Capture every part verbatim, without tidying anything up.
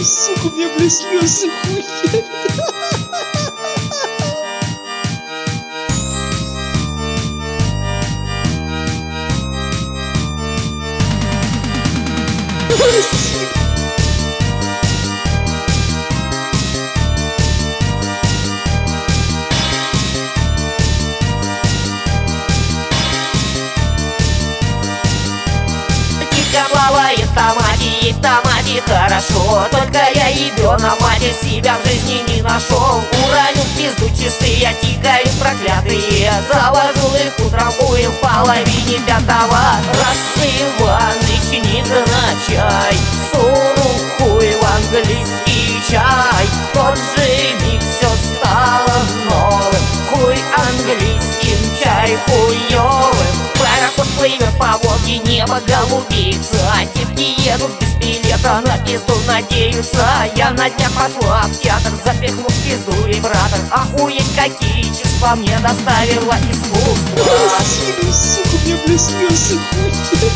Сука, у меня, блядь, слезы хуя. Плавает в томате, и в томате хорошо. Только я ебёна мать себя в жизни не нашел. Уроню в пизду часы, я тикаю проклятые. Завожу их утром буем в половине пятого. Раз Иваныч не назначай, сунул хуй в английский чай. В тот же миг все стало новым. Хуй английским, чай хуёвым. Пароход плывет по Волге, небо голубится. А девки едут без билета, на пизду надеются. Я на днях пошла в театр, запихнув в пизду вибратор. Охуеть, какие чувства мне доставило искусство. Спасибо, сука, у меня, блядь, слезы хуя.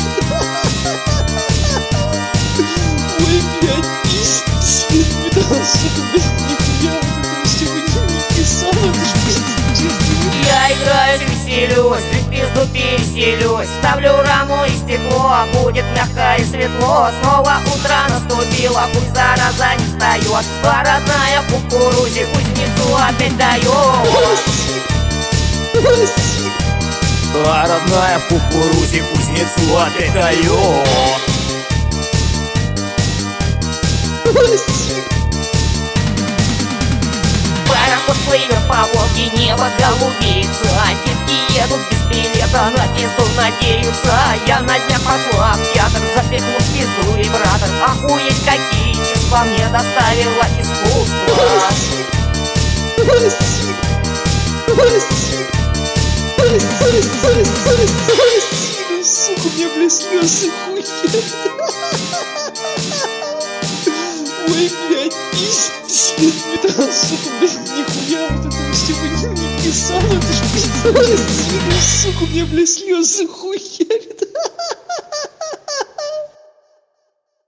Ой, блядь, пиздец, не дал, сука, блядь, нихуя. Сегодня не писал, это ж пиздец. Я играюсь, веселюсь, в пизду переселюсь. Ставлю раму и стекло, а будет мягко и светло. Снова утро наступило, пусть зараза не встает. А родная кукурузе кузнецу опять дает. А родная кукурузе кузнецу опять дает. Пароход плывет по Волге, небо голубится. А девки едут без билета, на пизду надеются. Я на днях пошла в театр, запихнув в пизду вибратор. Охуеть, какие чувства мне доставило искусство. Сука, у меня, блядь, слезы хуя. Ой, блядь, пиздец, не дал, сука, блядь, нихуя. Вот это сегодня не писал, это ж пиздец. Сука, у меня, блядь, слезы хуя.